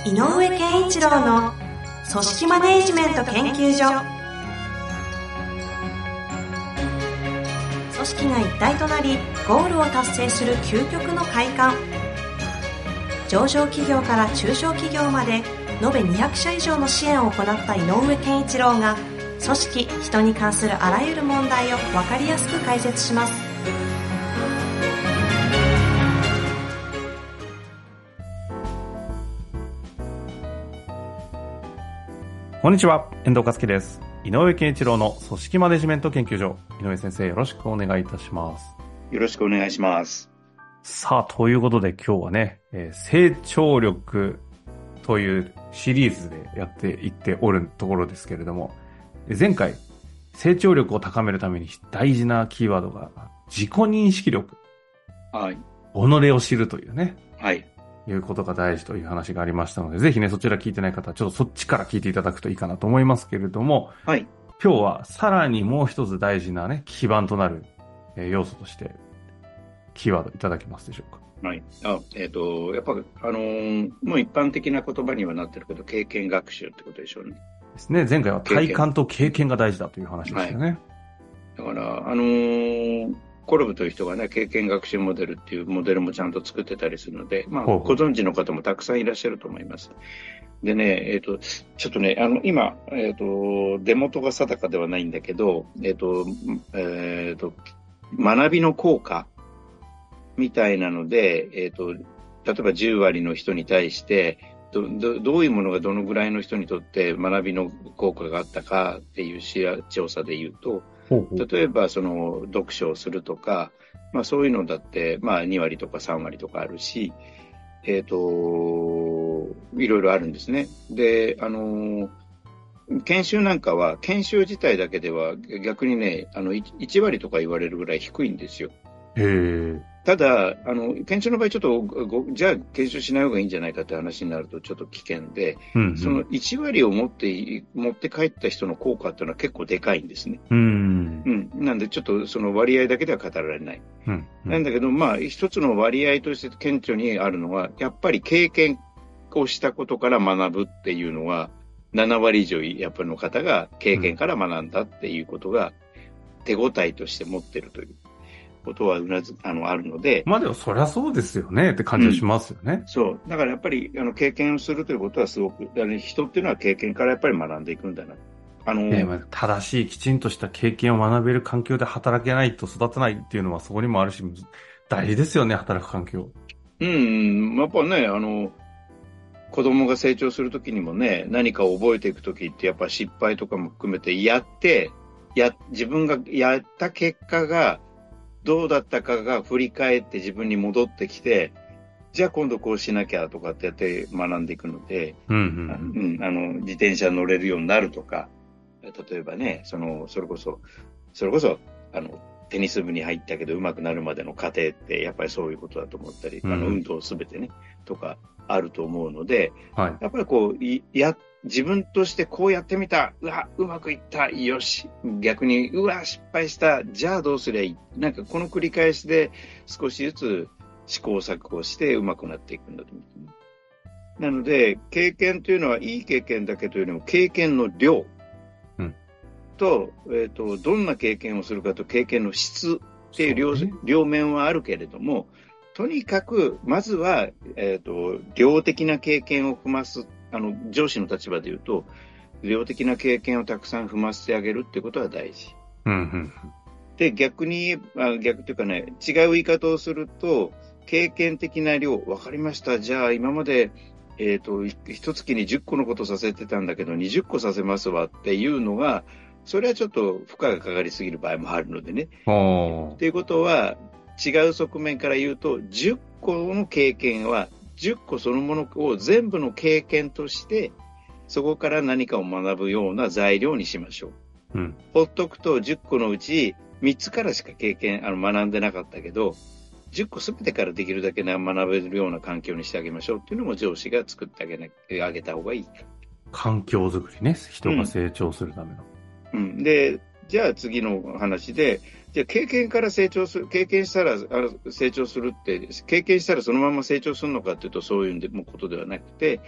井上健一郎の組織マネージメント研究所。組織が一体となりゴールを達成する究極の快感。上場企業から中小企業まで延べ200社以上の支援を行った井上健一郎が、組織・人に関するあらゆる問題を分かりやすく解説します。 こんにちは、遠藤和樹です。井上健一郎の組織マネジメント研究所。井上先生、よろしくお願いいたします。 よろしくお願いします。 さあ、ということで今日はね、成長力というシリーズでやっていっておるところですけれども、前回、成長力を高めるために大事なキーワードが自己認識力。 はい。 己を知るというね。 はい。 いうことが大事という話がありましたので、ぜひね、そちら聞いてない方は、ちょっとそっちから聞いていただくといいかなと思いますけれども、 はい。 今日はさらにもう一つ大事なね、基盤となる、要素として、キーワードいただけますでしょうか。 はい。やっぱ、もう一般的な言葉にはなってるけど、経験学習ってことでしょうね。 ですね。前回は体感と経験が大事だという話でしたよね。 はい、だから、コルブという人がね、経験学習モデルっていうモデルもちゃんと作ってたりするので、まあ、ご存知の方もたくさんいらっしゃると思います。でね、ちょっとね、今、出元が定かではないんだけど、学びの効果みたいなので、例えば10割の人に対して、どういうものがどのぐらいの人にとって学びの効果があったかっていう調査で言うと、例えば読書をするとか、まあそういうのだって、まあ2割とか3割とかあるし、いろいろあるんですね。で、研修なんかは、研修自体だけでは逆にね、1割とか言われるぐらい低いんですよ。ただ、研修の場合ちょっとじゃあ研修しない方がいいんじゃないかって話になるとちょっと危険で、その1割を持って帰った人の効果っていうのは結構でかいんですね。なんでちょっとその割合だけでは語られない。なんだけど、まあ一つの割合として顕著にあるのは、やっぱり経験をしたことから学ぶっていうのは、7割以上やっぱりの方が経験から学んだっていうことが手応えとして持ってるということはあるので。 まあでもそりゃそうですよねって感じがしますよね。 そう。だからやっぱり経験をするということはすごく、人っていうのは経験からやっぱり学んでいくんだな。 正しいきちんとした経験を学べる環境で働けないと育てないっていうのはそこにもあるし、大事ですよね、働く環境。 やっぱね、子供が成長するときにもね、何かを覚えていくときってやっぱ失敗とかも含めて自分がやった結果がどうだったかが振り返って自分に戻ってきて、じゃあ今度こうしなきゃとかってやって学んでいくので、自転車乗れるようになるとか、例えばね、それこそ、テニス部に入ったけど上手くなるまでの過程ってやっぱりそういうことだと思ったり、運動すべてね、とかあると思うので、やっぱりこう、自分としてこうやってみた、うまくいった、よし、逆に、失敗した、じゃあどうすりゃいい。なんかこの繰り返しで少しずつ試行錯誤してうまくなっていくんだと思うんですね。なので、経験というのはいい経験だけというよりも経験の量と、どんな経験をするかと経験の質っていう両面はあるけれども、とにかく、まずは、量的な経験を踏ます、上司の立場で言うと、量的な経験をたくさん踏ませてあげるってことは大事。で、逆というかね、違う言い方をすると、経験的な量、わかりました。じゃあ、今まで、一月に10個のことさせてたんだけど、20個させますわっていうのが、それはちょっと負荷がかかりすぎる場合もあるのでね。ということは、違う側面から言うと、10個の経験は、10個そのものを全部の経験として、そこから何かを学ぶような材料にしましょう。ほっとくと10個のうち3つからしか学んでなかったけど、10個全てからできるだけ学べるような環境にしてあげましょうっていうのも上司が作ってあげた方がいい。 環境づくりね。人が成長するための。 で、じゃあ次の話で、じゃあ経験から成長する、経験したら成長するって、経験したらそのまま成長するのかっていうとそういうことではなくて、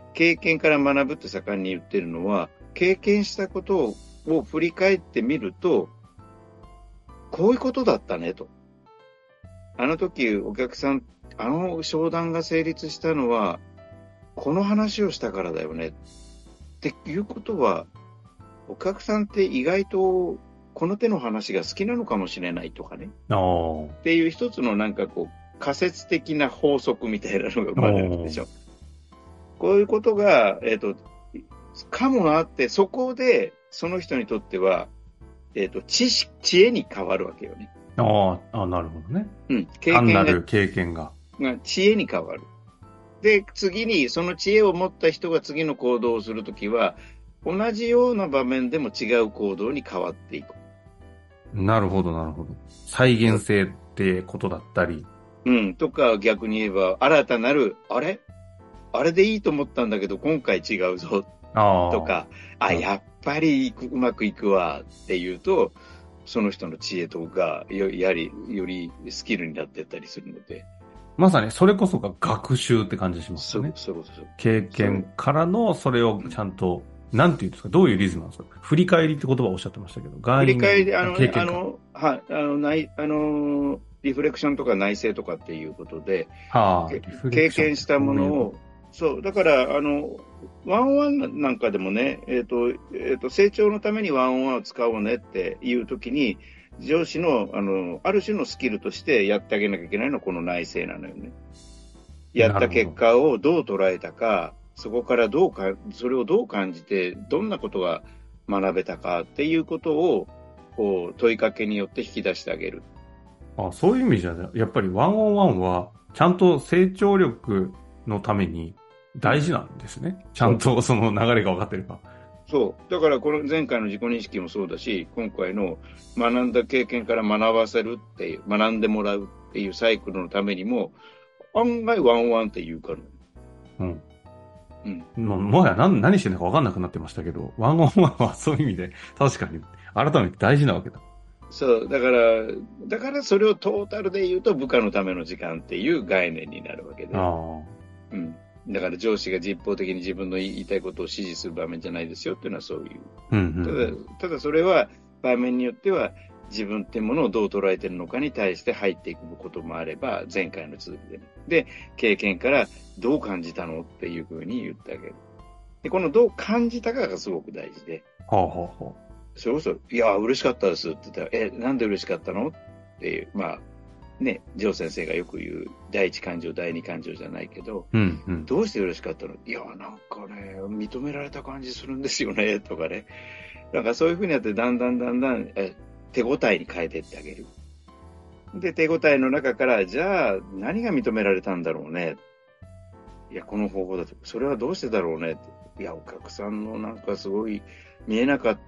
経験から学ぶって盛んに言ってるのは、経験したことを振り返ってみると、こういうことだったねと。あの時お客さん、あの商談が成立したのは、この話をしたからだよね。っていうことは、お客さんって意外とこの手の話が好きなのかもしれないとかね。っていう一つのなんかこう、仮説的な法則みたいなのが生まれるでしょ。こういうことが、かもなって、そこでその人にとっては、知恵に変わるわけよね。 なるほどね。 うん。 単なる経験が。 知恵に変わる。で、次に、その知恵を持った人が次の行動をするときは、同じような場面でも違う行動に変わっていく。 なるほど、なるほど。再現性ってことだったり。 うん。とか、逆に言えば、新たなる、あれでいいと思ったんだけど、今回違うぞ。とか、やっぱりうまくいくわっていうと、その人の知恵とかよりスキルになっていったりするので。 まさにそれこそが学習って感じしますね。 そう。 経験からのそれをちゃんと、なんていうんですか、どういうリズムなんですか。振り返りって言葉をおっしゃってましたけど、 振り返り、 経験リフレクションとか内省とかっていうことで、 経験したものを、そう、だから、ワンオンワンなんかでもね、成長のためにワンオンワンを使おうねっていうときに、上司の、ある種のスキルとしてやってあげなきゃいけないのはこの内省なのよね。やった結果をどう捉えたか、そこからそれをどう感じて、どんなことが学べたかっていうことを、こう、問いかけによって引き出してあげる。 そういう意味じゃね、やっぱりワンオンワンは、ちゃんと成長力のために大事なんですね。ちゃんとその流れが分かってれば。 そう。だからこの前回の自己認識もそうだし、今回の学んだ経験から学ばせるっていう、学んでもらうっていうサイクルのためにも、案外ワンオンワンって言うから。 もはや何してんのか分かんなくなってましたけど、ワンオンワンはそういう意味で確かに改めて大事なわけだ。 そう。だからそれをトータルで言うと部下のための時間っていう概念になるわけで。だから上司が一方的に自分の言いたいことを指示する場面じゃないですよっていうのはそういう。ただそれは場面によっては自分っていうものをどう捉えているのかに対して入っていくこともあれば、前回の続きでね。で、経験からどう感じたのっていうふうに言ってあげる。で、このどう感じたかがすごく大事で。それこそ、いや、嬉しかったですって言ったら、なんで嬉しかったのっていう、ジョー先生がよく言う、第一感情、第二感情じゃないけど、どうして嬉しかったの？いや、なんかね、認められた感じするんですよね、とかね。なんかそういうふうにやって、だんだん、手応えに変えていってあげる。で、手応えの中から、じゃあ、何が認められたんだろうね。いや、この方法だと、それはどうしてだろうね。いや、お客さんのなんかすごい、見えなかった、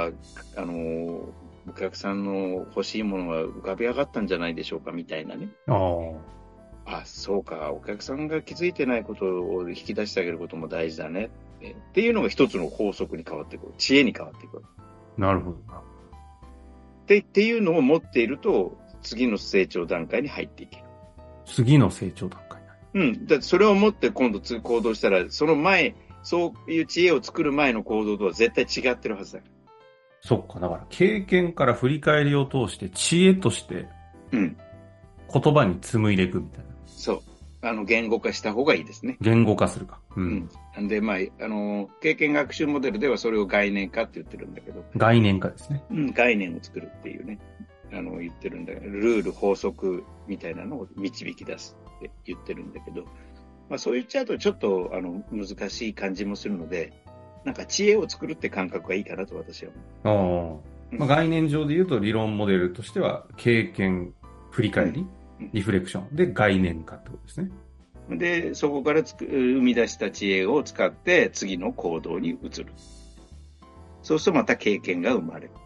お客さんの欲しいものが浮かび上がったんじゃないでしょうかみたいなね。そうか。お客さんが気づいてないことを引き出してあげることも大事だね。っていうのが一つの法則に変わってくる。知恵に変わってくる。 なるほど。 っていうのを持っていると、次の成長段階に入っていける。 次の成長段階だってそれを持って今度行動したら、その前、そういう知恵を作る前の行動とは絶対違ってるはずだから。 そっか、だから経験から振り返りを通して知恵として言葉に紡いでいくみたいな。 そう。言語化した方がいいですね。 言語化するか。 で、経験学習モデルではそれを概念化って言ってるんだけど。 概念化ですね。 概念を作るっていうね。言ってるんだけど、ルール、法則みたいなのを導き出すって言ってるんだけど、そう言っちゃうとちょっと難しい感じもするので、なんか知恵を作るって感覚がいいかなと私は思う。概念上で言うと理論モデルとしては経験、振り返り、リフレクションで概念化ってことですね。 で、そこから生み出した知恵を使って次の行動に移る。そうするとまた経験が生まれる。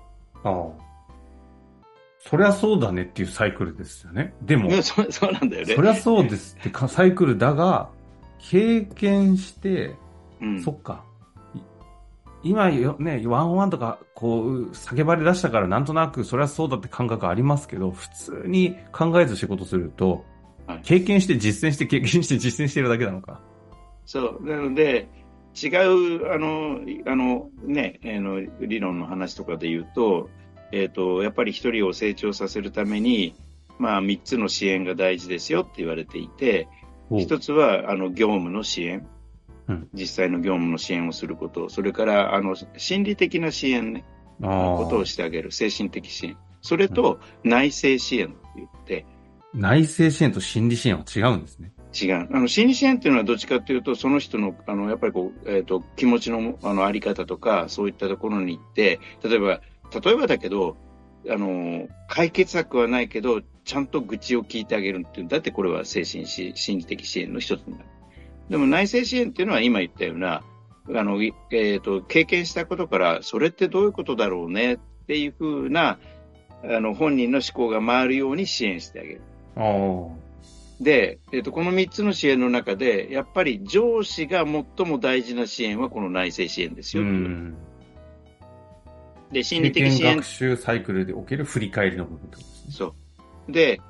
そりゃそうだねっていうサイクルですよね。でも、 そうなんだよね。 そりゃそうですってサイクルだが、経験して、そっか。今ね、ワンオンワンとか、こう、叫ばれ出したからなんとなく、そりゃそうだって感覚ありますけど、普通に考えず仕事すると、経験して実践して経験して実践してるだけなのか。 そう。なので、 違う、理論の話とかで言うと、やっぱり一人を成長させるために、3つの支援が大事ですよって言われていて、一つは、業務の支援。実際の業務の支援をすること、それから心理的な支援ね、ことをしてあげる、精神的支援、それと内政支援と言って、 内政支援と心理支援は違うんですね。 違う。心理支援っていうのはどっちかというと、その人のやっぱり気持ちのあり方とか、そういったところに行って、例えばだけど、解決策はないけど、ちゃんと愚痴を聞いてあげるっていう、だってこれは心理的支援の一つになる。でも内政支援っていうのは今言ったような、経験したことから、それってどういうことだろうねっていうふうな、本人の思考が回るように支援してあげる。で、この3つの支援の中で、やっぱり上司が最も大事な支援はこの内政支援ですよ。で、心理的支援。 学習サイクルでおける振り返りの部分ってことですね。 そう。で、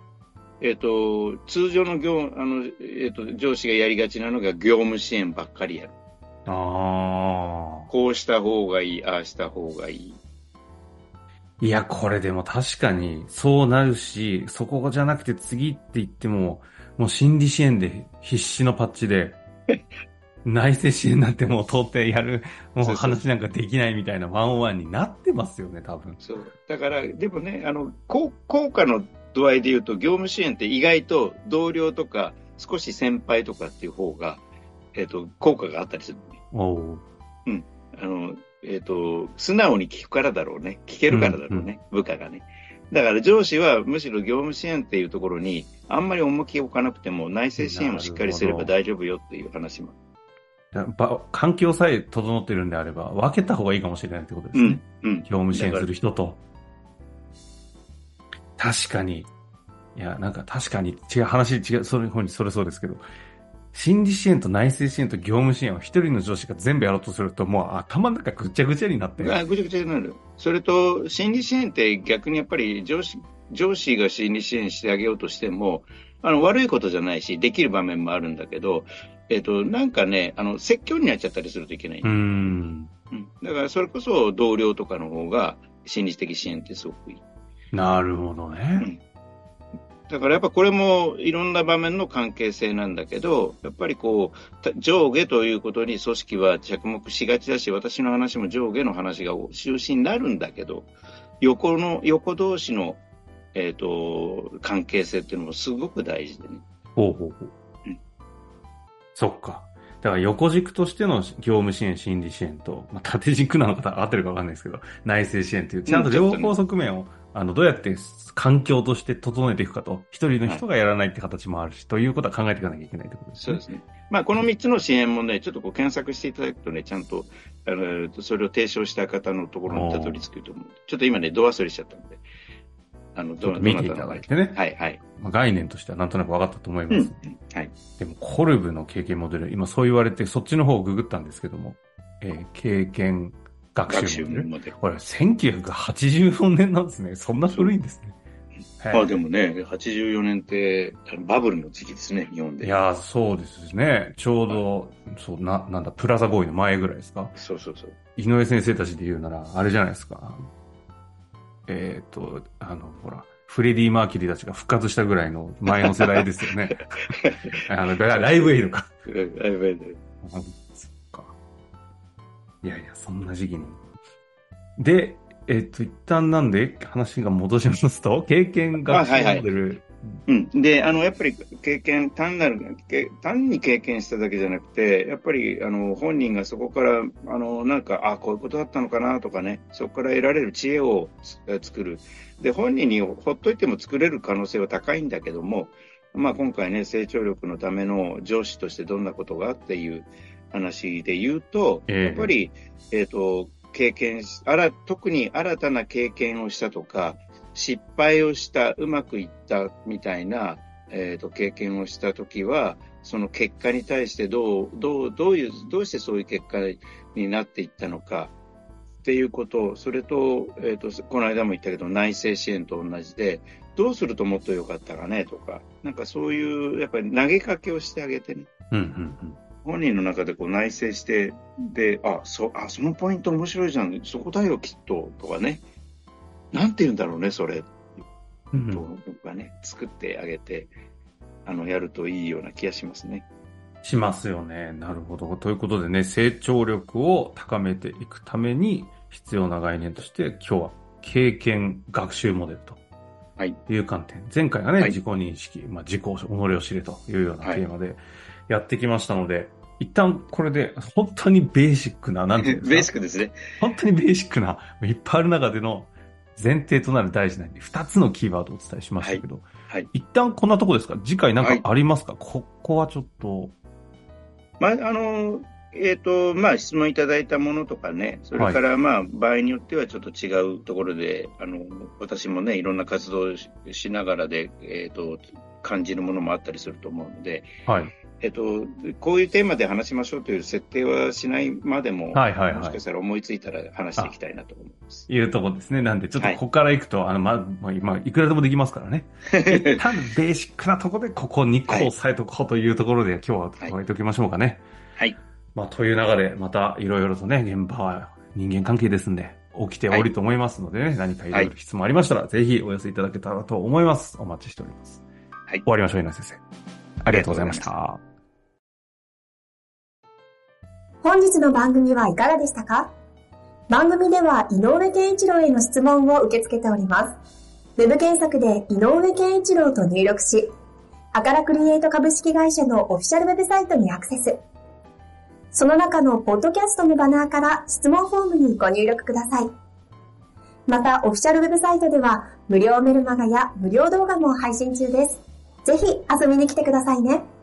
通常の上司がやりがちなのが業務支援ばっかりやる。こうした方がいい、ああした方がいい。 いや、これでも確かにそうなるし、そこじゃなくて次って言っても、もう心理支援で必死のパッチで、内政支援なんてもう到底やる、もう話なんかできないみたいな101になってますよね、多分。 そう。だから、でもね、効果の度合いで言うと、業務支援って意外と同僚とか、少し先輩とかっていう方が、効果があったりする、ね。素直に聞くからだろうね。聞けるからだろうね。部下がね。だから上司はむしろ業務支援っていうところに、あんまり重きを置かなくても、内政支援をしっかりすれば大丈夫よっていう話も。 環境さえ整っているんであれば、分けた方がいいかもしれないってことですね。業務支援する人と。確かに。いや、なんか確かに話違う、そういう風にそれそうですけど、心理支援と内政支援と業務支援を一人の上司が全部やろうとすると、もう頭の中ぐちゃぐちゃになって。 ぐちゃぐちゃになる。それと、心理支援って逆にやっぱり上司が心理支援してあげようとしても、悪いことじゃないし、できる場面もあるんだけど、なんかね、説教になっちゃったりするといけない。だからそれこそ同僚とかの方が心理的支援ってすごくいい。 なるほどね。 だからやっぱこれもいろんな場面の関係性なんだけど、やっぱり上下ということに組織は着目しがちだし、私の話も上下の話が中心になるんだけど、横同士の、関係性っていうのもすごく大事でね。 そっか。だから横軸としての業務支援、心理支援と、縦軸なのか合ってるか分かんないですけど、内政支援っていう、ちゃんと両方側面を、どうやって環境として整えていくかと、一人の人がやらないって形もあるし、ということは考えていかなきゃいけないってことですね。 そうですね。この3つの支援もね、ちょっと検索していただくとね、ちゃんと、それを提唱した方のところにたどり着くと思う。ちょっと今ね、度忘れしちゃったんで。 見ていただいてね。 はいはい。 概念としてはなんとなく分かったと思います。 はい。 でも、コルブの経験モデル、今そう言われて、そっちの方をググったんですけども、経験学習モデル。これ、1984年なんですね。そんな古いんですね。 でもね、84年って、バブルの時期ですね、日本で。 いや、そうですね。ちょうど、なんだ、プラザ合意の前ぐらいですか。 そう。 井上先生たちで言うなら、あれじゃないですか。ほら、フレディ・マーキュリーたちが復活したぐらいの前の世代ですよね。ライブエイドか。 ライブエイド。 そっか。いや、そんな時期に。で、一旦なんで話が戻しますと、経験学習モデル。 で、やっぱり単に経験しただけじゃなくて、やっぱり、本人がそこから、なんか、こういうことだったのかなとかね、そこから得られる知恵を作る。で、本人にほっといても作れる可能性は高いんだけども、今回ね、成長力のための上司としてどんなことがっていう話で言うと、やっぱり、特に新たな経験をしたとか、失敗をした、うまくいったみたいな、経験をしたときは、その結果に対してどうしてそういう結果になっていったのかっていうこと、それと、この間も言ったけど、内政支援と同じで、どうするともっと良かったかねとか、なんかそういう、やっぱり投げかけをしてあげてね。 本人の中でこう内省して、で、そのポイント面白いじゃん、そこだよきっと、とかね。なんて言うんだろうね、それ。と僕がね、作ってあげて、やるといいような気がしますね。 しますよね。なるほど。ということでね、成長力を高めていくために必要な概念として、今日は経験学習モデルという観点。前回がね、自己認識、自己己を知れというようなテーマでやってきましたので、一旦これで本当にベーシックな、なんていうんですか。 ベーシックですね。 本当にベーシックな、いっぱいある中での前提となる大事な2つのキーワードをお伝えしましたけど、一旦こんなとこですか？次回なんかありますか？ここはちょっと。 質問いただいたものとかね、それから場合によってはちょっと違うところで、私もね、いろんな活動を しながらで、感じるものもあったりすると思うので、こういうテーマで話しましょうという設定はしないまでも、もしかしたら思いついたら話していきたいなと思います。 いうところですね。なんで、ちょっとここから行くと、いくらでもできますからね。一旦ベーシックなところで、ここ2個押さえとこうというところで、今日は加えておきましょうかね。という流れ、またいろいろとね、現場は人間関係ですんで、起きておると思いますのでね、何かいろいろ質問ありましたら、ぜひお寄せいただけたらと思います。お待ちしております。終わりましょう、稲先生。ありがとうございました。 本日の番組はいかがでしたか？番組では井上健一郎への質問を受け付けております。ウェブ検索で井上健一郎と入力し、アカラクリエイト株式会社のオフィシャルウェブサイトにアクセス。その中のポッドキャストのバナーから質問フォームにご入力ください。また、オフィシャルウェブサイトでは無料メルマガや無料動画も配信中です。ぜひ遊びに来てくださいね。